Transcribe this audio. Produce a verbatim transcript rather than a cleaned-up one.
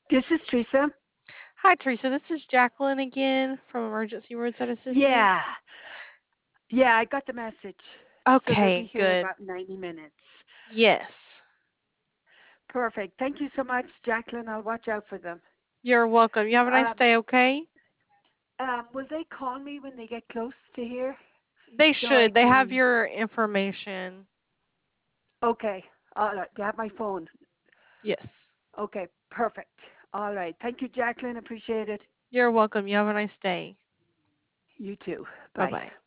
This is Teresa. Hi, Teresa. This is Jacqueline again from Emergency Roadside Yeah, Assistance. yeah, I got the message. So they'll be Okay, here in good. about ninety minutes. Yes, Perfect. Thank you so much, Jacqueline. I'll watch out for them. you're welcome. You have a nice Um, day, okay? um, will they call me when they get close to here They so I should. They have can? your information. Okay, all right. They have my phone. Yes. Okay, perfect. All right. Thank you, Jacqueline. Appreciate it. You're welcome. You have a nice day. You too. Bye Bye. bye.